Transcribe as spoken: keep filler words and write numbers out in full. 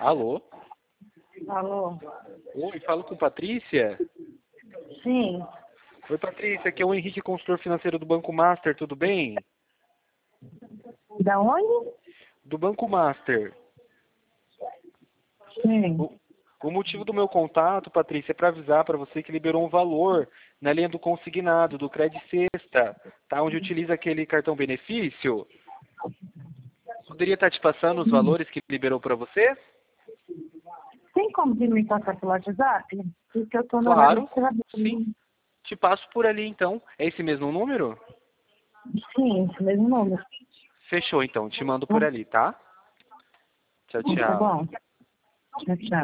Alô? Alô? Oi, falo com Patrícia? Sim. Oi, Patrícia, aqui é o Henrique, consultor financeiro do Banco Master, tudo bem? Da onde? Do Banco Master. Sim. O, o motivo do meu contato, Patrícia, é para avisar para você que liberou um valor na linha do consignado, do Credit Sexta, tá? Onde utiliza aquele cartão benefício. Poderia estar te passando os valores que liberou para você? Tem como de me passar pelo WhatsApp? Porque eu tô no horário Claro, de trabalho. sim. Te passo por ali, então. É esse mesmo número? Sim, esse mesmo número. Fechou, então. Te mando por ali, tá? Tchau, Tá tchau. bom? Tchau, tchau.